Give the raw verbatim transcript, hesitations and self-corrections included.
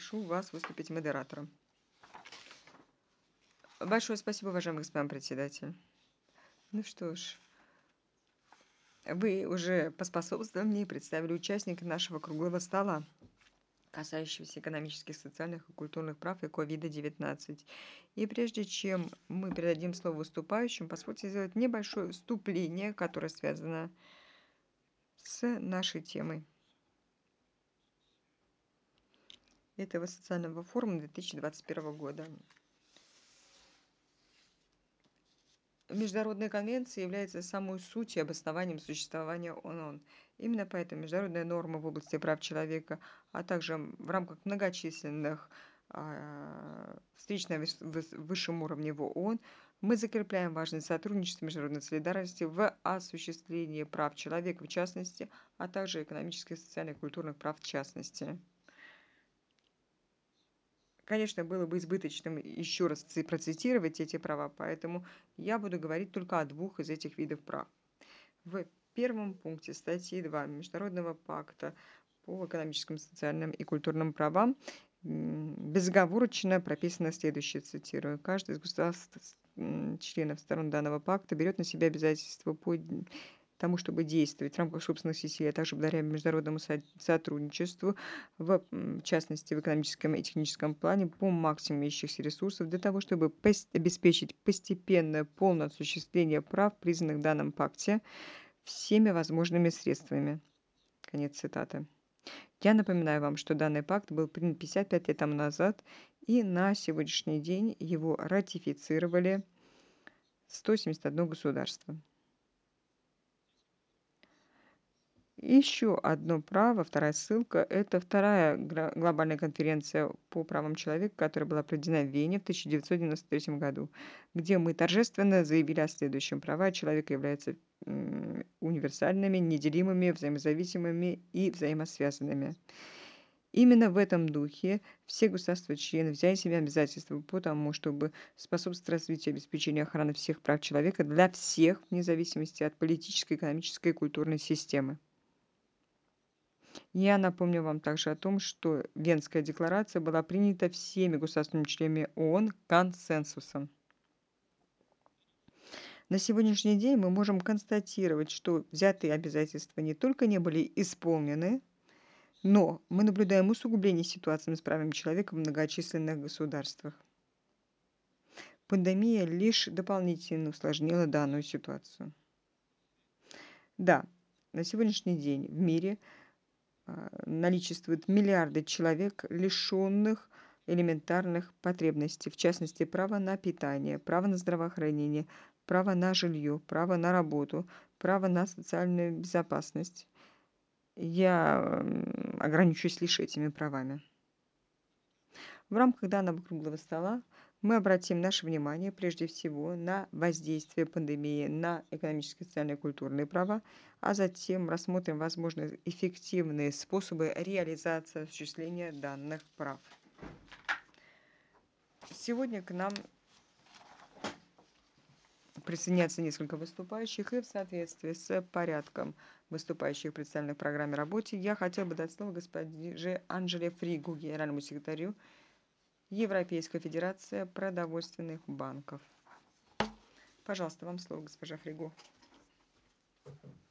прошу вас выступить модератором. Большое спасибо, уважаемый господин председатель. Ну что ж, вы уже поспособствовали мне и представили участников нашего круглого стола, касающегося экономических, социальных и культурных прав и ковида девятнадцать. И прежде чем мы передадим слово выступающим, позвольте сделать небольшое вступление, которое связано с нашей темой этого социального форума две тысячи двадцать первого года. Международная конвенция является самой сутью и обоснованием существования ООН. Именно поэтому международные нормы в области прав человека, а также в рамках многочисленных а, встреч на выс- выс- высшем уровне в ООН мы закрепляем важность сотрудничества международной солидарности в осуществлении прав человека в частности, а также экономических, социальных и культурных прав в частности. Конечно, было бы избыточным еще раз ци- процитировать эти права, поэтому я буду говорить только о двух из этих видов прав. В первом пункте статьи два Международного пакта по экономическим, социальным и культурным правам м, безоговорочно прописано следующее, цитирую: «Каждый из государств, м, членов сторон данного пакта берет на себя обязательства по тому, чтобы действовать в рамках собственных сетей, а также благодаря международному со- сотрудничеству, в м, частности в экономическом и техническом плане, по максимуму имеющихся ресурсов для того, чтобы пос- обеспечить постепенное полное осуществление прав, признанных в данном пакте, всеми возможными средствами». Конец цитаты. Я напоминаю вам, что данный пакт был принят пятьдесят пять лет тому назад, и на сегодняшний день его ратифицировали сто семьдесят одно государство. Еще одно право, вторая ссылка, это вторая гра- глобальная конференция по правам человека, которая была проведена в Вене в тысяча девятьсот девяносто третьем году, где мы торжественно заявили о следующем: права человека являются м, универсальными, неделимыми, взаимозависимыми и взаимосвязанными. Именно в этом духе все государства-члены взяли на себя обязательства по тому, чтобы способствовать развитию и обеспечению охраны всех прав человека для всех, вне зависимости от политической, экономической и культурной системы. Я напомню вам также о том, что Венская декларация была принята всеми государствами-членами ООН консенсусом. На сегодняшний день мы можем констатировать, что взятые обязательства не только не были исполнены, но мы наблюдаем усугубление ситуации с правами человека в многочисленных государствах. Пандемия лишь дополнительно усложнила данную ситуацию. Да, на сегодняшний день в мире а, наличествуют миллиарды человек, лишенных элементарных потребностей, в частности, право на питание, право на здравоохранение, право на жилье, право на работу, право на социальную безопасность. Я м, ограничусь лишь этими правами. В рамках данного круглого стола мы обратим наше внимание прежде всего на воздействие пандемии на экономические, социальные и культурные права, а затем рассмотрим возможные эффективные способы реализации осуществления данных прав. Сегодня к нам присоединятся несколько выступающих, и в соответствии с порядком выступающих, представленных в программе работы, я хотела бы дать слово госпоже Анжеле Фригу, генеральному секретарю Европейской Федерации продовольственных банков. Пожалуйста, вам слово, госпожа Фригу.